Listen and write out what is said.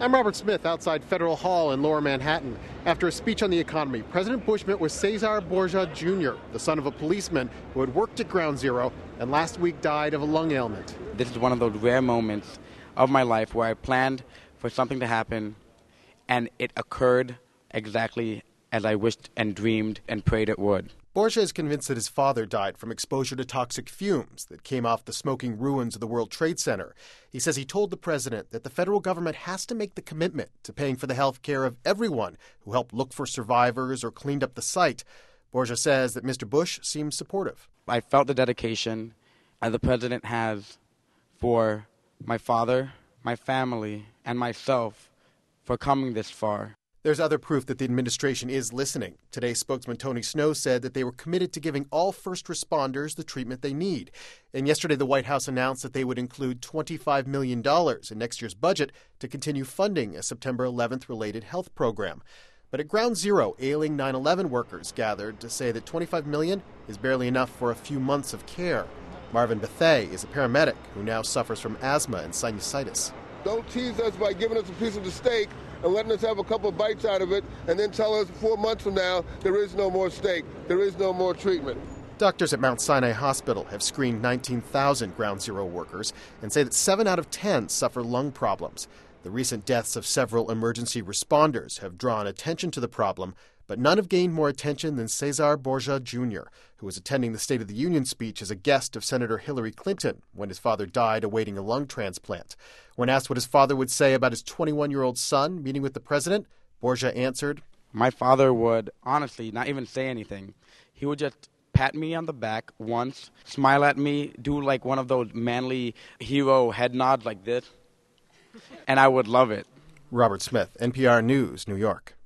I'm Robert Smith outside Federal Hall in Lower Manhattan. After a speech on the economy, President Bush met with Cesar Borgia Jr., the son of a policeman who had worked at Ground Zero and last week died of a lung ailment. This is one of those rare moments of my life where I planned for something to happen and it occurred exactly as I wished and dreamed and prayed it would. Borgia is convinced that his father died from exposure to toxic fumes that came off the smoking ruins of the World Trade Center. He says he told the president that the federal government has to make the commitment to paying for the health care of everyone who helped look for survivors or cleaned up the site. Borgia says that Mr. Bush seems supportive. I felt the dedication the president has for my father, my family, and myself for coming this far. There's other proof that the administration is listening. Today, spokesman Tony Snow said that they were committed to giving all first responders the treatment they need. And yesterday, the White House announced that they would include $25 million in next year's budget to continue funding a September 11th related health program. But at Ground Zero, ailing 9/11 workers gathered to say that $25 million is barely enough for a few months of care. Marvin Bethea is a paramedic who now suffers from asthma and sinusitis. Don't tease us by giving us a piece of the steak and letting us have a couple of bites out of it and then tell us 4 months from now there is no more steak, there is no more treatment. Doctors at Mount Sinai Hospital have screened 19,000 Ground Zero workers and say that 7 out of 10 suffer lung problems. The recent deaths of several emergency responders have drawn attention to the problem, but none have gained more attention than Cesar Borgia Jr., who was attending the State of the Union speech as a guest of Senator Hillary Clinton when his father died awaiting a lung transplant. When asked what his father would say about his 21-year-old son meeting with the president, Borgia answered, My father would honestly not even say anything. He would just pat me on the back once, smile at me, do like one of those manly hero head nods like this, and I would love it. Robert Smith, NPR News, New York.